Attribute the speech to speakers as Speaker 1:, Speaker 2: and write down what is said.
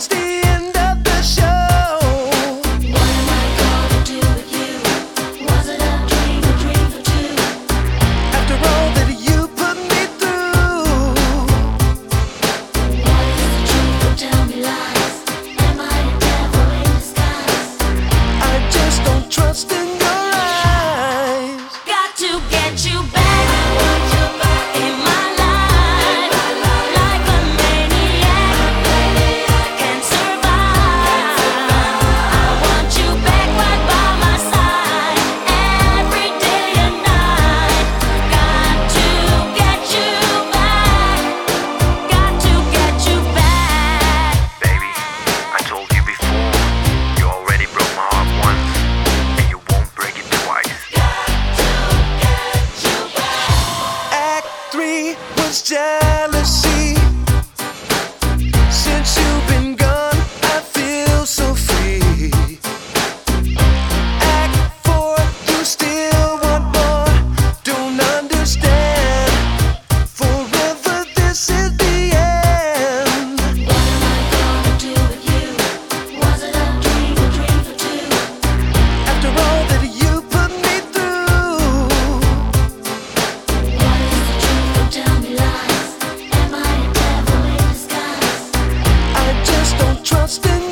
Speaker 1: it's the end of the show.
Speaker 2: What am I gonna do with you? Was it a dream for two?
Speaker 1: After all that you put me through,
Speaker 2: What is the truth? Don't tell me lies. Am I a devil in disguise?
Speaker 1: I just don't trust in your eyes.
Speaker 2: Got to get you back. I want you back in my life. Like a maniac, can't survive. I want you back right by my side, every day and night. Got to get you back. Got to get you back.
Speaker 3: Baby, I told you before, you already broke my heart once, and you won't break it twice.
Speaker 1: Act 3 was jealousy. Since you've been gone, I feel so free. Act 4, you still want more. Don't understand. Forever, this is the end.
Speaker 2: What am I gonna do with you? Was it a dream for two?
Speaker 1: After all that you put me through,
Speaker 2: What is the truth? Don't tell me lies. Am I a devil in disguise?
Speaker 1: I just don't trust in